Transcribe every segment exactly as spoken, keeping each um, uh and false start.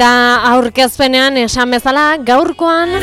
Eta aurkezpenean esan bezala gaurkoan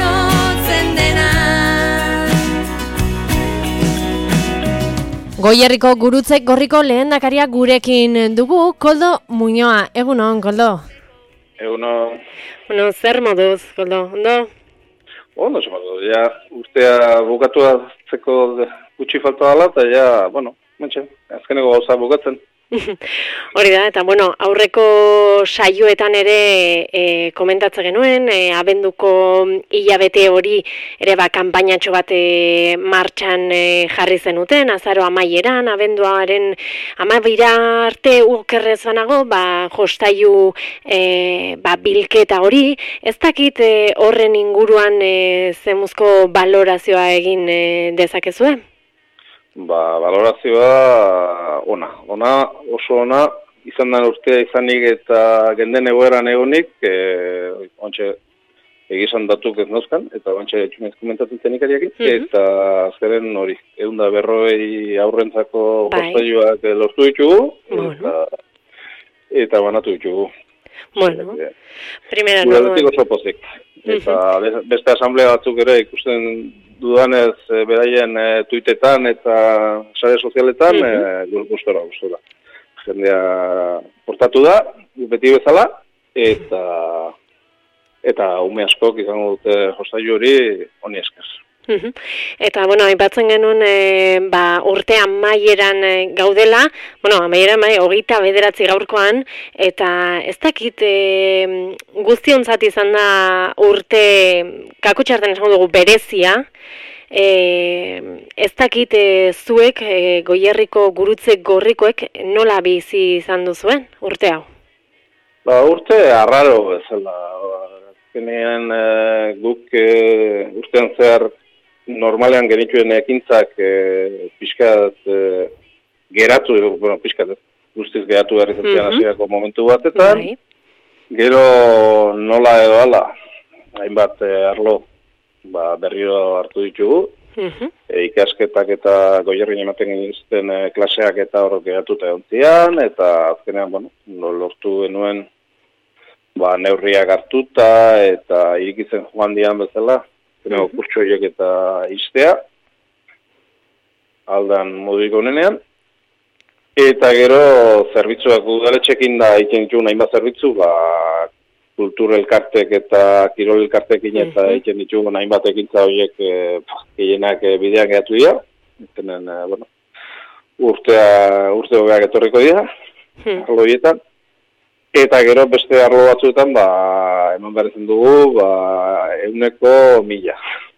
Goierriko Gurutzek Gorriko lehendakaria gurekin dugu, Koldo Muñoa. Egunon, Koldo. Egunon. Bueno, zer moduz, Koldo, ondo? Ondo, zer moduz, ja, urtea bukatu atzeko gutxi falta dela, eta ja, bueno, mentxe, azkeneko gauza bukatzen. Hori da, eta bueno, aurreko saioetan ere e, komentatzen genuen, e, abenduko hilabete hori ere ba, kanpainatxo bat e, martxan e, jarri zenuten, azaro amaieran, abenduaren amabira arte ukerrez banago, ba, jostailu e, ba, bilketa hori, ez dakit e, horren inguruan e, zemuzko balorazioa egin e, dezakezue? Ba, valorazioa ona, ona, oso ona, izan den urtea izanik eta genden egoeran egonik, e, ontsa egizan datuk ez nozkan, eta ontsa etxumez komentatzen zenikariakin, mm-hmm. eta azkaren hori, egun da berroi aurrentzako jostailuak lortu ditugu, bueno. eta, eta banatu ditugu. Bueno, e, primera no. Gure oso pozik. Eta mm-hmm. beste asamblea batzuk ere ikusten dudanez e, beraien e, tuitetan eta sare sozialetan mm-hmm. e, gustora, gustora. Jendea portatu da, beti bezala, eta eta ume askok izango dute jostailu hori honi esker. Mm-hmm. Eta, bueno, aipatzen genuen e, ba, urte amaieran e, gaudela, bueno, amaieran bai, hogeita bederatzi gaurkoan, eta ez dakit e, guztionzat izan da urte, kakutxarten esango dugu, berezia, e, ez dakit e, zuek, e, Goierriko Gurutze Gorrikoek, nola bizi izan duzuen urte hau? Ba, urte arraro bezala, azkenean e, guk e, urtean zehar normalean genituen ekintzak e, pixkat e, geratu, bueno, pixkat guztiz geratu behar izatean mm-hmm. hasierako momentu batetan. Bai. Gero nola edo ala, hainbat e, arlo ba, berriro hartu ditugu. Mm-hmm. E, ikasketak eta Goierrin ematen gizten e, klaseak eta horrek geratuta egontzian, eta azkenean, bueno, lortu genuen ba, neurriak hartuta eta irikitzen joan dian bezala. Zeno, mm-hmm. kurtso horiek eta iztea, aldan moduik honenean. Eta gero, zerbitzuak udaletxekin da, iken dituen hainbat zerbitzu, ba, kultur elkartek eta kirol elkartekin mm-hmm. eta iken dituen hainbat ekintza horiek e, gehienak e, bidean gehatu dira. Etenen, e, bueno, urtea, urte hogeak etorriko dira, mm-hmm. arlo horietan. Eta gero beste arlo batzuetan, ba, eman behar izan dugu, ba, eguneko mila.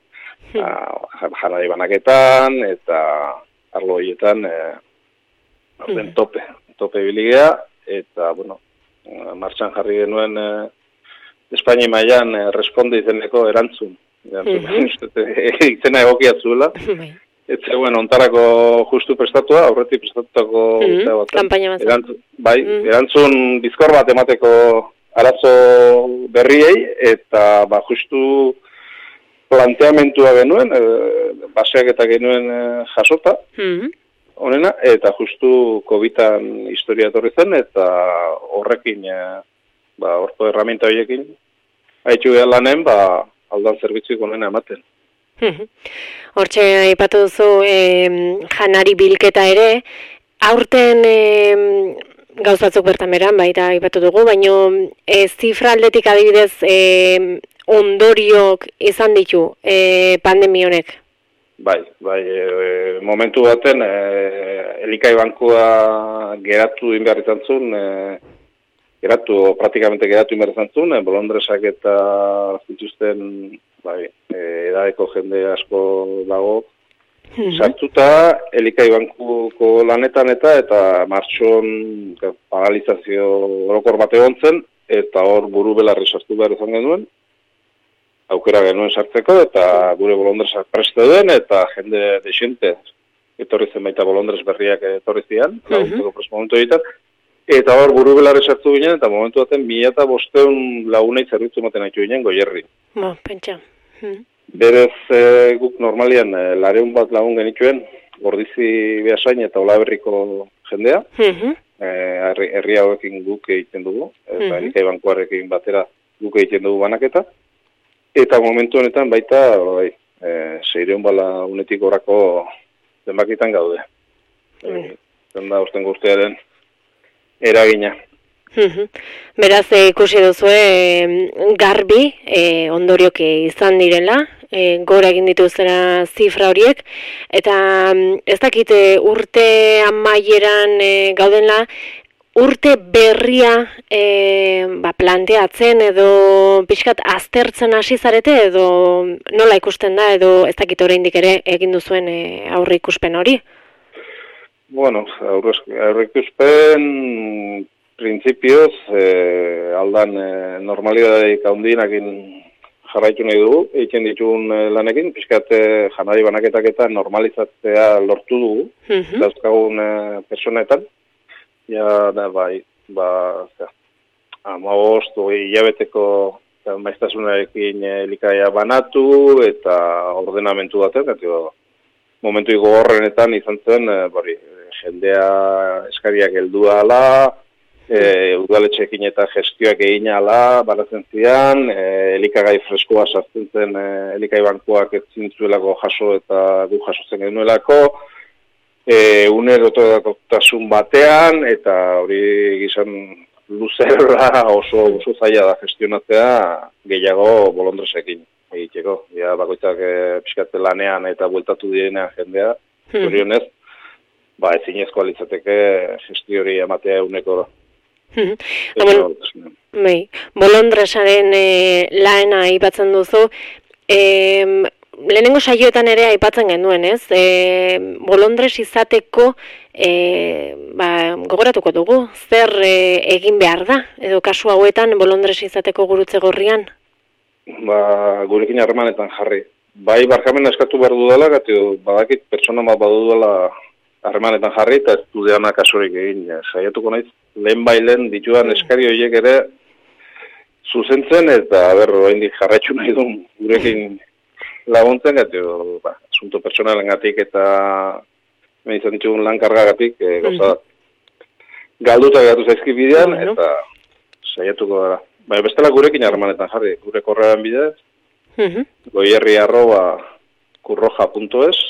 Hmm. Janari banaketan, eta arlo horietan, e, orden hmm. tope, tope biligea, eta, bueno, martxan jarri genuen e, Espainia mailan e, responde izeneko erantzun. Erantzun, hmm. izena egokia zuela. Etze, bueno, ontarako justu prestatua, aurretik prestatutako mm-hmm. kampaina bat. Erantzun, bai, mm-hmm. erantzun bizkor bat emateko arazo berriei, eta ba, justu planteamentua genuen, e, baseak eta genuen e, jasota, mm-hmm. honena, eta justu covidan historia etorri zen, eta horrekin, e, ba, orto herramienta horiekin, haitxu behar lanen, ba, aldan zerbitzuik honena ematen. Hortxe, aipatu duzu e, janari bilketa ere, aurten e, gauzatzuk bertan beran, baita aipatu dugu, baino e, zifra aldetik adibidez e, ondoriok izan ditu e, pandemia honek? Bai, bai, e, momentu baten e, elikai bankua geratu inbehar izan zuen, e, geratu, praktikamente geratu inbehar izan zuen, e, bolondresak eta zituzten bai, edadeko jende asko dago mm-hmm. sartuta elikai bankuko lanetan eta eta martxon paralizazio orokor bat egon zen eta hor buru belarri sartu behar izan genuen aukera genuen sartzeko eta gure bolondresak preste den eta jende desente etorri zen baita bolondrez berriak etorri zian mm-hmm. laguntzeko momentu egiten eta hor buru belarri sartu ginen eta momentu baten mila eta bosteun lagunei zerbitzu ematen haitu ginen Goierri. Bo, pentsa. Hmm. Berez e, guk normalian e, lareun bat lagun genituen, Gordizi Beasain eta Olaberriko jendea, mm-hmm. e, herri hauekin guk egiten dugu, eta mm-hmm. elikai bankuarekin batera guk egiten dugu banaketa, eta momentu honetan baita, bai, e, seireun bala unetik orako zenbakitan gaude. Mm. E, da, usten guztiaren eragina. Beraz, e, ikusi duzu e, garbi e, ondoriok izan direla, e, gora egin dituzera zifra horiek, eta ez dakite urte amaieran e, gaudenla, urte berria e, ba, planteatzen edo pixkat aztertzen hasi zarete edo nola ikusten da edo ez dakit oraindik ere egin duzuen e, aurre ikuspen hori? Bueno, aurre ikuspen printzipioz eh, aldan eh, normalidadeik handienakin jarraitu nahi dugu, egiten ditugun eh, lanekin, pixkat eh, janari banaketak eta normalizatzea lortu dugu, uh-huh. dauzkagun eh, personetan. Ja, da, bai, ba, amabost, oi, hilabeteko maiztasunarekin elikaia banatu eta ordenamentu baten, eta momentu gogorrenetan izan zen, e, bari, jendea eskariak heldu ala, e, udaletxeekin eta gestioak egin ala, baratzen zidan, e, elikagai freskoa sartzen zen, e, elikai bankuak ez zintzuelako jaso eta gu jasotzen genuelako, E, unerototasun batean, eta hori gizan luzera oso, oso zaila da gestionatzea gehiago bolondresekin egiteko. Ja, bakoitzak e, pixkatze lanean eta bueltatu direnean jendea, hori honez, ba, ezinezkoa litzateke gestio hori ematea eguneko. Hmm. Bon, bai, bolondresaren e, laena aipatzen duzu, e, lehenengo saioetan ere aipatzen genuen, ez? E, bolondres izateko e, ba, gogoratuko dugu, zer e, egin behar da, edo kasu hauetan bolondres izateko gurutze gorrian? Ba, gurekin harremanetan jarri. Bai, barkamena eskatu behar dudala, gati badakit pertsona bat badudala harremanetan jarri, eta ez dudeana kasurik egin. Ja, saiatuko naiz, lehen bailen ditudan eskari horiek ere zuzentzen, eta berro, hendik jarraitzu nahi duen gurekin laguntzen, gati, ba, asunto personalengatik eta me izan ditugun lan kargagatik, e, goza, galduta gatu zaizki bidean, bueno. Eta saiatuko gara. Baina bestela gurekin harremanetan jarri, gure korrean bidez, uh-huh. goierri arroba kurroja punto es,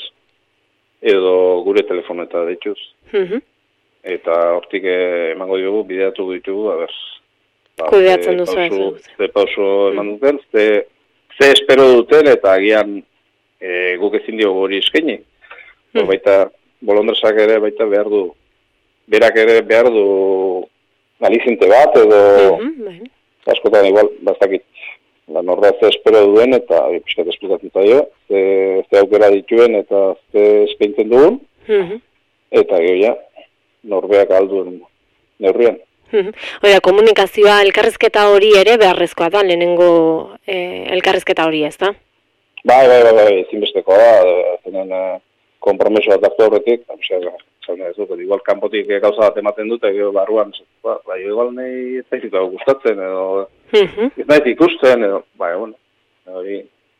edo gure telefoneta dituz. Uh-huh. Eta hortik emango diogu, bideatu ditugu, a ber, ba, kudeatzen duzu ez. Ze pauso eman duten, ze Ze espero duten eta agian e, guk ezin diogu hori eskaini. Hmm. Baita bolondresak ere baita behar du, berak ere behar du alizinte bat edo mm-hmm. askotan igual bastakit. La norra ze espero duen eta piskat esplikatzen zaio, ze, ze aukera dituen eta ze eskaintzen dugun, mm-hmm. eta gero ja, norbeak alduen neurrian. Oida, komunikazioa, elkarrizketa hori ere beharrezkoa da, lehenengo eh, elkarrizketa hori ez da? Bai, bai, bai, bai, ezinbestekoa da, zenen uh, kompromiso bat hartu horretik, ez dut, igual kanpotik gauza bat ematen dute, gero barruan, ba, bai, igual nahi ez naizik gustatzen, edo uh-huh. ez nahizik ikusten, edo, bai, bueno, hori,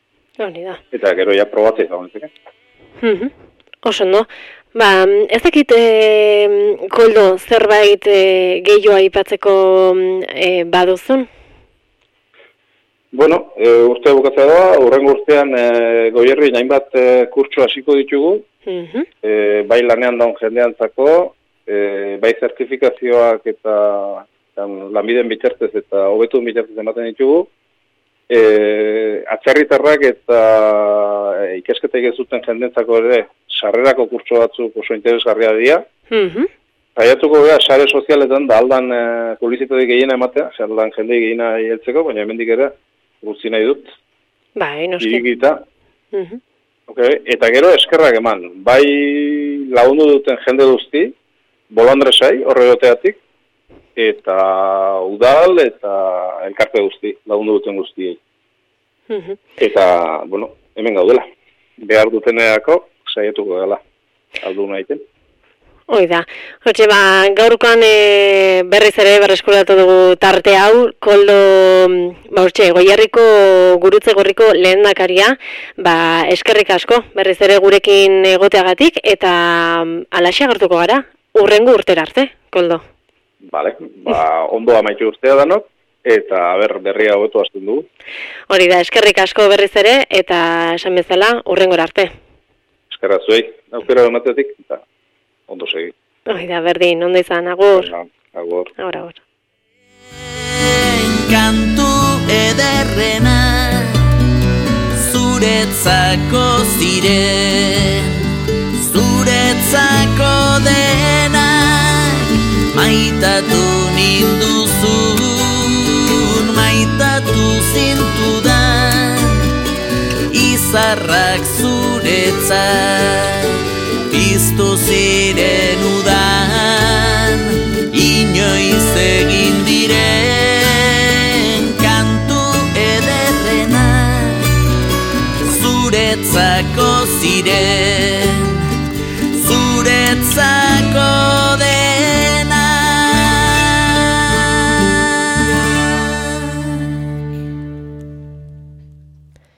eta gero ja probatzea izan nintzeke. Uh-huh. Oso, no? Ba, ez dakit, e, Koldo, zerbait e, gehiago aipatzeko e, baduzun? Bueno, e, urte bukatzea da, urrengo urtean e, goierri hainbat e, kurtso hasiko ditugu, uh-huh. e, bai lanean daun jendeantzako, e, bai zertifikazioak eta lanbideen bitartez eta hobetun bitartez ematen ditugu, e, atzerritarrak eta e, ikesketak ez duten jendentzako ere, sarrerako kurtso batzuk oso interesgarria dira. Mhm. Saiatuko gara sare sozialetan da aldan e, publizitateak gehiena ematea, aldan jendei gehiena heltzeko, baina hemendik ere guzti nahi dut. Bai, noski. Irikita. Mhm. Okay. Eta gero eskerrak eman. Bai lagundu duten jende guzti, bolondresai horregoteatik, eta udal eta elkarte guzti, lagundu duten guztiei. Mhm. Eta, bueno, hemen gaudela. Behar dutenerako saiatuko dela, aldu nahiten. Hoi da. Hortxe, ba, gaurkoan e, berriz ere berreskuratu dugu tarte hau, Koldo, ba, hortxe, Goierriko gurutze gorriko lehendakaria, ba, eskerrik asko, berriz ere gurekin egoteagatik, eta alaxe agertuko gara, urrengo urtera arte, Koldo. Bale, ba, ondo amaitu urtea danok, eta ber, berria hobetu hasten dugu. Hori da, eskerrik asko berriz ere, eta esan bezala, hurrengora arte. Eskerra zuei, aukera ematetik, eta ondo segi. Hori da, berdin, ondo izan, agur. Agur. Agur, agur. Kantu ederrena zuretzako ziren, zuretzako denak maitatu ninduzun, maitatu zintudan, izarrak zuretzat piztu ziren udan, inoiz egin diren kantu ederrena zuretzako ziren.